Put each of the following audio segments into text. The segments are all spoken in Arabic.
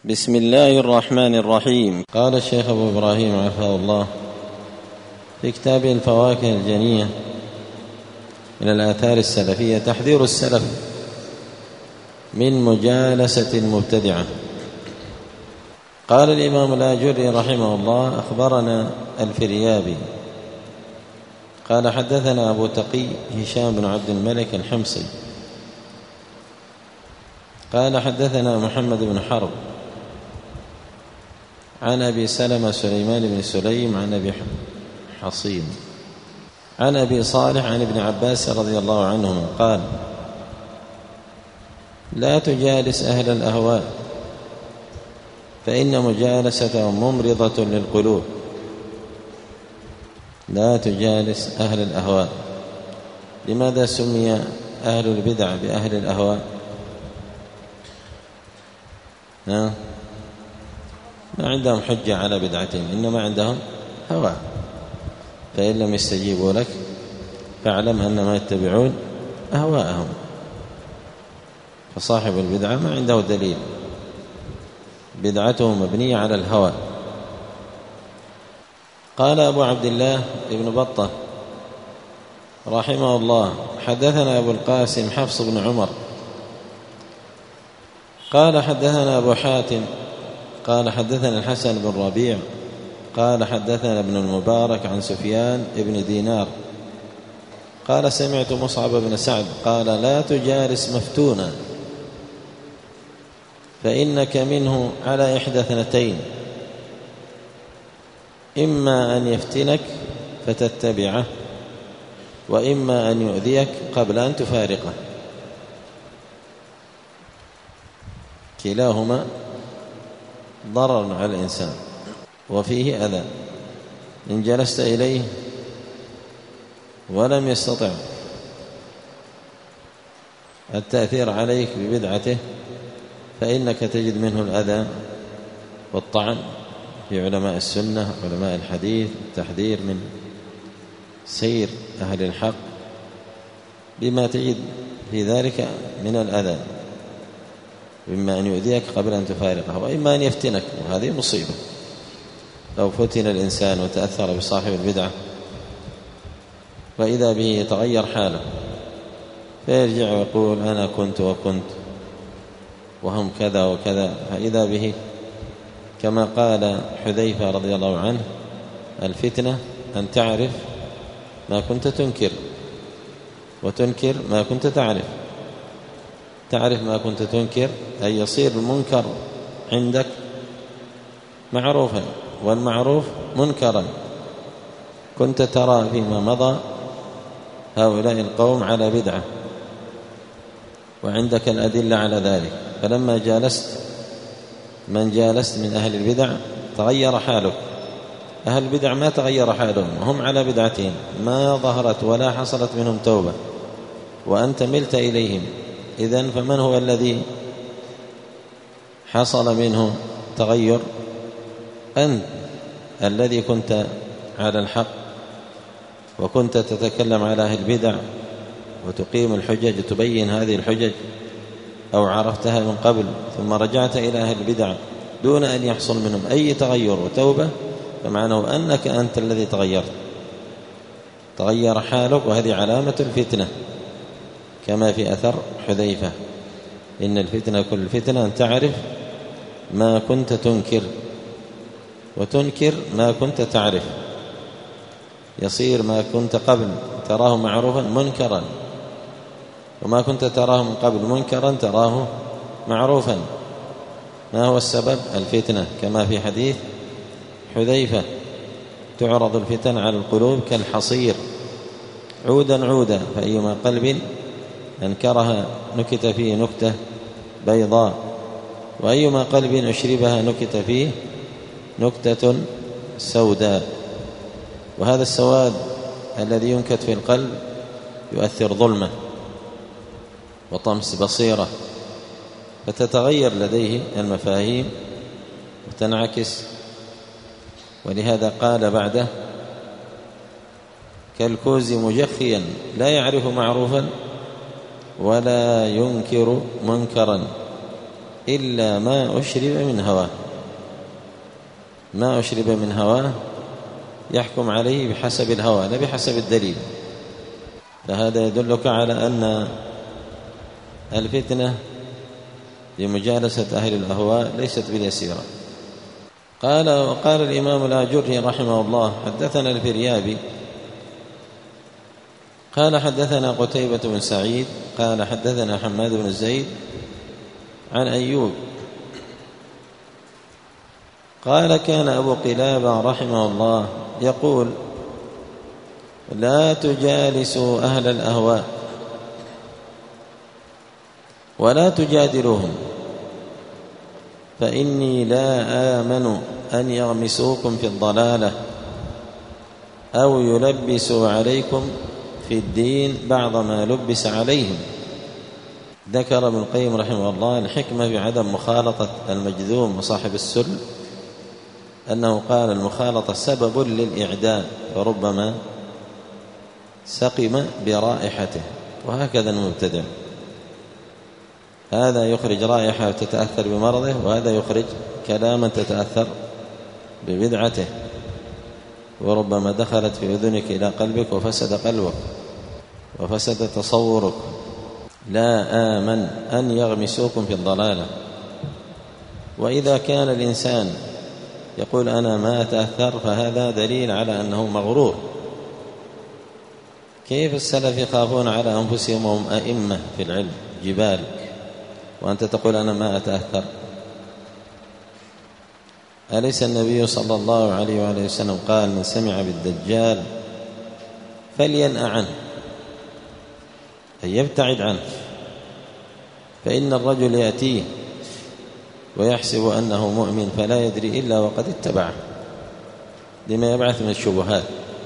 بسم الله الرحمن الرحيم. قال الشيخ أبو إبراهيم عفاه الله في كتابه الفواكه الجنية من الآثار السلفية: تحذير السلف من مجالسة المبتدعة. قال الإمام الآجري رحمه الله: أخبرنا الفريابي قال حدثنا أبو تقي هشام بن عبد الملك الحمصي قال حدثنا محمد بن حرب عن أبي سلمة سليمان بن سليم عن أبي حصين عن أبي صالح عن ابن عباس رضي الله عنهما قال: لا تجالس أهل الأهواء فإن مجالستهم ممرضة للقلوب. لا تجالس أهل الأهواء. لماذا سمي أهل البدع بأهل الأهواء؟ ما عندهم حجة على بدعتهم، إنما عندهم هوى. فإن لم يستجيبوا لك فاعلم أنما يتبعون أهواءهم. فصاحب البدعة ما عنده دليل، بدعته مبنية على الهوى. قال أبو عبد الله ابن بطة رحمه الله: حدثنا أبو القاسم حفص بن عمر قال حدثنا أبو حاتم قال حدثنا الحسن بن ربيع قال حدثنا ابن المبارك عن سفيان ابن دينار قال: سمعت مصعب بن سعد قال: لا تجالس مفتونا فإنك منه على إحدى اثنتين: إما أن يفتنك فتتبعه، وإما أن يؤذيك قبل أن تفارقه. كلاهما ضرر على الإنسان وفيه أذى. إن جلست إليه ولم يستطع التأثير عليك ببدعته فإنك تجد منه الأذى والطعن في علماء السنة علماء الحديث، التحذير من سير أهل الحق بما تجد في ذلك من الأذى، إما أن يؤذيك قبل أن تفارقه، وإما أن يفتنك، وهذه مصيبة. لو فتن الإنسان وتأثر بصاحب البدعة فإذا به يتغير حاله فيرجع ويقول: أنا كنت وكنت وهم كذا وكذا. فإذا به كما قال حذيفة رضي الله عنه: الفتنة أن تعرف ما كنت تنكر وتنكر ما كنت تعرف. تعرف ما كنت تنكر أن يصير المنكر عندك معروفا والمعروف منكرا. كنت ترى فيما مضى هؤلاء القوم على بدعة وعندك الأدلة على ذلك، فلما جالست من جالست من أهل البدع تغير حالك. أهل البدع ما تغير حالهم، هم على بدعتهم ما ظهرت ولا حصلت منهم توبة، وأنت ملت إليهم. إذن فمن هو الذي حصل منه تغير؟ أنت الذي كنت على الحق وكنت تتكلم على أهل البدع وتقيم الحجج وتبين هذه الحجج، أو عرفتها من قبل ثم رجعت إلى أهل البدع دون أن يحصل منهم أي تغير وتوبة، فمعناه أنك أنت الذي تغيرت، تغير حالك، وهذه علامة الفتنة كما في أثر حذيفة: إن الفتنة كل الفتنة أن تعرف ما كنت تنكر وتنكر ما كنت تعرف. يصير ما كنت قبل تراه معروفا منكرا، وما كنت تراه من قبل منكرا تراه معروفا. ما هو السبب؟ الفتنة، كما في حديث حذيفة: تعرض الفتن على القلوب كالحصير عودا عودا، فأيما قلب أنكرها نكت فيه نكتة بيضاء، وأيما قلب أشربها نكت فيه نكتة سوداء. وهذا السواد الذي ينكت في القلب يؤثر ظلمة وطمس بصيرة، فتتغير لديه المفاهيم وتنعكس. ولهذا قال بعده: كالكوز مجخيا لا يعرف معروفا ولا ينكر منكرا، إلا ما أشرب من هواه. ما أشرب من هواه يحكم عليه بحسب الهوى لا بحسب الدليل. فهذا يدلك على أن الفتنة لمجالسة أهل الأهواء ليست باليسيرة. وقال الإمام الآجري رحمه الله: حدثنا الفريابي قال حدثنا قتيبة بن سعيد قال حدثنا حماد بن زيد عن أيوب قال: كان أبو قلابة رحمه الله يقول: لا تجالسوا أهل الأهواء ولا تجادلوهم، فإني لا آمن أن يغمسوكم في الضلالة أو يلبسوا عليكم في الدين بعض ما لبس عليهم. ذكر ابن القيم رحمه الله الحكمة بعدم مخالطة المجذوم وصاحب السل، أنه قال: المخالطة سبب للإعداء وربما سقم برائحته. وهكذا المبتدع، هذا يخرج رائحة تتأثر بمرضه، وهذا يخرج كلاما تتأثر ببدعته، وربما دخلت في أذنك إلى قلبك وفسد قلبك وفسد تصورك. لا آمن أن يغمسوكم في الضلالة. وإذا كان الإنسان يقول أنا ما أتأثر فهذا دليل على أنه مغرور. كيف السلف يخافون على أنفسهم وهم أئمة في العلم جبال، وأنت تقول أنا ما أتأثر؟ أليس النبي صلى الله عليه وآله وسلم قال: من سمع بالدجال فلينأ عنه، أن يبتعد عنه، فإن الرجل يأتيه ويحسب أنه مؤمن فلا يدري إلا وقد اتبعه لما يبعث من الشبهات.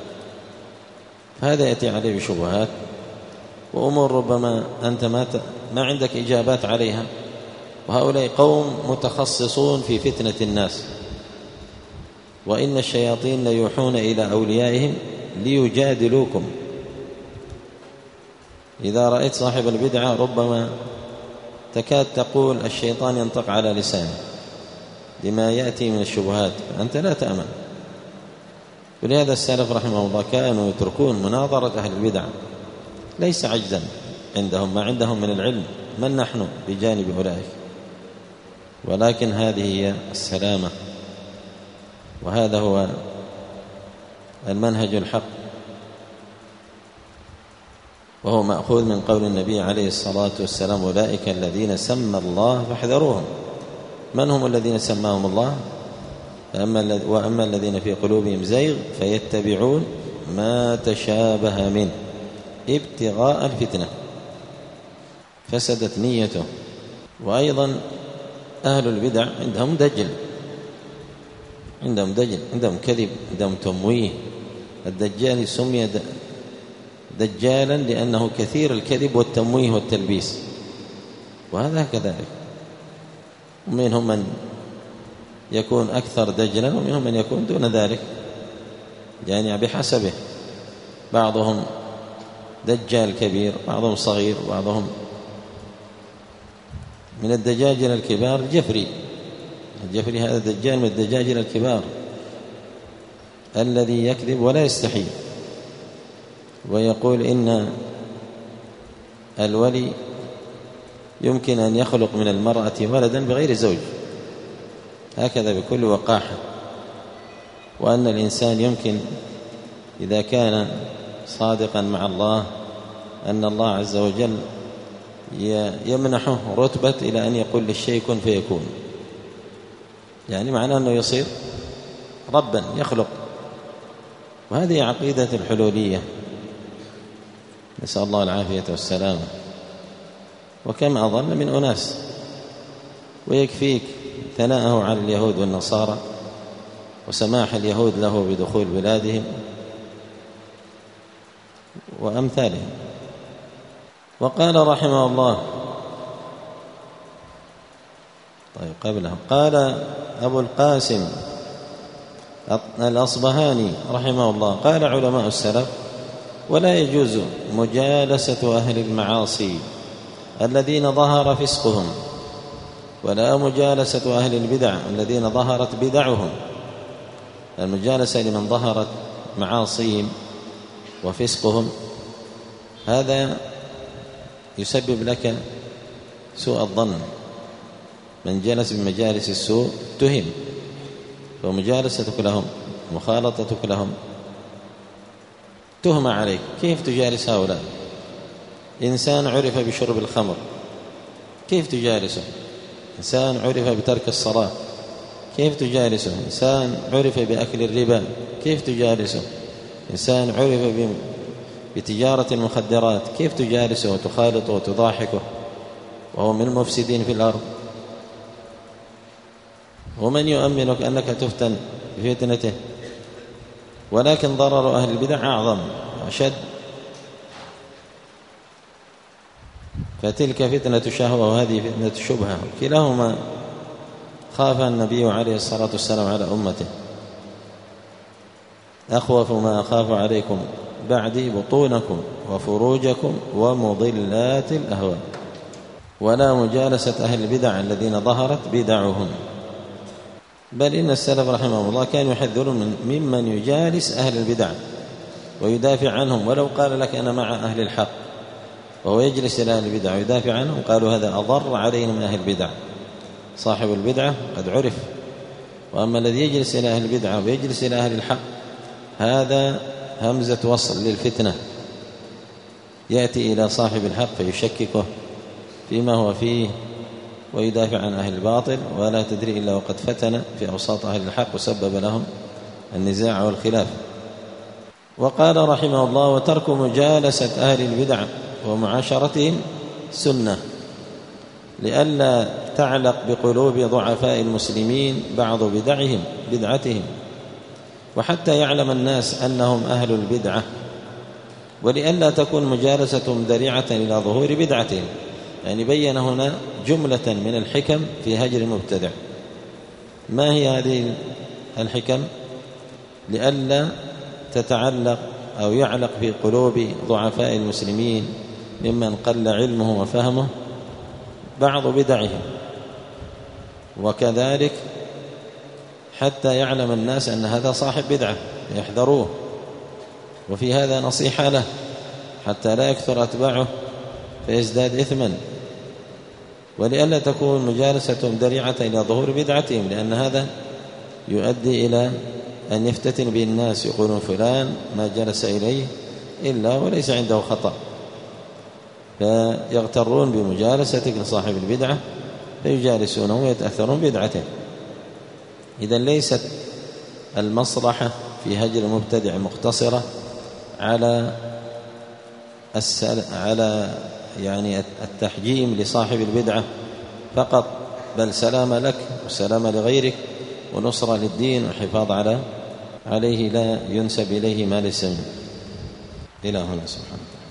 فهذا يأتي عليه بشبهات وأمور ربما أنت ما عندك إجابات عليها، وهؤلاء قوم متخصصون في فتنة الناس. وإن الشياطين ليوحون إلى أوليائهم ليجادلوكم. إذا رأيت صاحب البدعة ربما تكاد تقول الشيطان ينطق على لسانه لما يأتي من الشبهات، فأنت لا تأمن. ولهذا السلف رحمه الله كانوا يتركون مناظرة أهل البدع، ليس عجزا عندهم، ما عندهم من العلم، من نحن بجانب أولئك، ولكن هذه هي السلامة، وهذا هو المنهج الحق، وهو مأخوذ من قول النبي عليه الصلاة والسلام: أولئك الذين سمى الله فاحذروهم. من هم الذين سماهم الله؟ وأما الذين في قلوبهم زيغ فيتبعون ما تشابه منه ابتغاء الفتنة، فسدت نيته. وأيضا أهل البدع عندهم دجل، عندهم كذب، عندهم تمويه. الدجال سمي دجالا لأنه كثير الكذب والتمويه والتلبيس، وهذا كذلك. ومنهم من يكون أكثر دجلا ومنهم من يكون دون ذلك، يعني بحسبه، بعضهم دجال كبير، بعضهم صغير، بعضهم من الدجاجل الكبار. الجفري هذا دجال من الدجاجل الكبار الذي يكذب ولا يستحي، ويقول إن الولي يمكن أن يخلق من المرأة ولدا بغير زوج، هكذا بكل وقاحة. وأن الإنسان يمكن إذا كان صادقا مع الله أن الله عز وجل يمنحه رتبة إلى أن يقول للشيء كن فيكون، يعني معناه أنه يصير ربا يخلق. وهذه عقيدة الحلولية، نسأل الله العافية والسلامة. وكم أضل من أناس، ويكفيك ثناءه على اليهود والنصارى وسماح اليهود له بدخول بلادهم وأمثالهم. وقال رحمه الله، طيب قبله قال أبو القاسم الأصبهاني رحمه الله: قال علماء السلف: ولا يجوز مجالسة أهل المعاصي الذين ظهر فسقهم ولا مجالسة أهل البدع الذين ظهرت بدعهم. المجالسة لمن ظهرت معاصيهم وفسقهم هذا يسبب لك سوء الظن. من جلس بمجالس السوء اتهم، ومجالستك لهم مخالطتك لهم تهمة عليك. كيف تجالس هؤلاء؟ إنسان عرف بشرب الخمر كيف تجالسه؟ إنسان عرف بترك الصلاة كيف تجالسه؟ إنسان عرف بأكل الربا كيف تجالسه؟ إنسان عرف بتجارة المخدرات كيف تجالسه وتخالطه وتضاحكه وهو من المفسدين في الأرض؟ ومن يؤمنك أنك تفتن بفتنته؟ ولكن ضرر أهل البدع أعظم وأشد. فتلك فتنة شهوة وهذه فتنة شبهة، كلاهما خاف النبي عليه الصلاة والسلام على أمته. أخوف ما أخاف عليكم بعدي بطونكم وفروجكم ومضلات الأهواء. ولا مجالسة أهل البدع الذين ظهرت بدعهم. بل إن السلف رحمه الله كانوا يحذرون ممن يجالس أهل البدع ويدافع عنهم، ولو قال لك أنا مع أهل الحق وهو يجلس إلى أهل البدع ويدافع عنهم قالوا هذا أضر علينا من أهل البدع. صاحب البدعة قد عرف، وأما الذي يجلس إلى أهل البدعة ويجلس إلى أهل الحق هذا همزة وصل للفتنة، يأتي إلى صاحب الحق فيشككه فيما هو فيه ويدافع عن أهل الباطل، ولا تدري إلا وقد فتن في أوساط أهل الحق وسبب لهم النزاع والخلاف. وقال رحمه الله: وترك مجالسة أهل البدع ومعاشرتهم سنة، لئلا تعلق بقلوب ضعفاء المسلمين بعض بدعتهم، وحتى يعلم الناس أنهم أهل البدعة، ولئلا تكون مجالستهم ذريعة إلى ظهور بدعتهم. يعني بين هنا جملة من الحكم في هجر المبتدع. ما هي هذه الحكم؟ لئلا تتعلق أو يعلق في قلوب ضعفاء المسلمين ممن قل علمه وفهمه بعض بدعهم، وكذلك حتى يعلم الناس أن هذا صاحب بدعة يحذروه. وفي هذا نصيحة له حتى لا يكثر أتباعه فيزداد إثما، ولئلا تكون مجالستهم ذريعة إلى ظهور بدعتهم، لأن هذا يؤدي إلى أن يفتتن به الناس، يقولون فلان ما جلس إليه إلا وليس عنده خطأ، فيغترون بمجالستك لصاحب البدعة فيجالسونه ويتأثرون بدعته. إذن ليست المصلحة في هجر المبتدع مقتصرة على يعني التحجيم لصاحب البدعة فقط، بل سلام لك وسلام لغيرك ونصرة للدين وحفاظ عليه لا ينسب إليه ما ليس منه. إلى هنا سبحانه.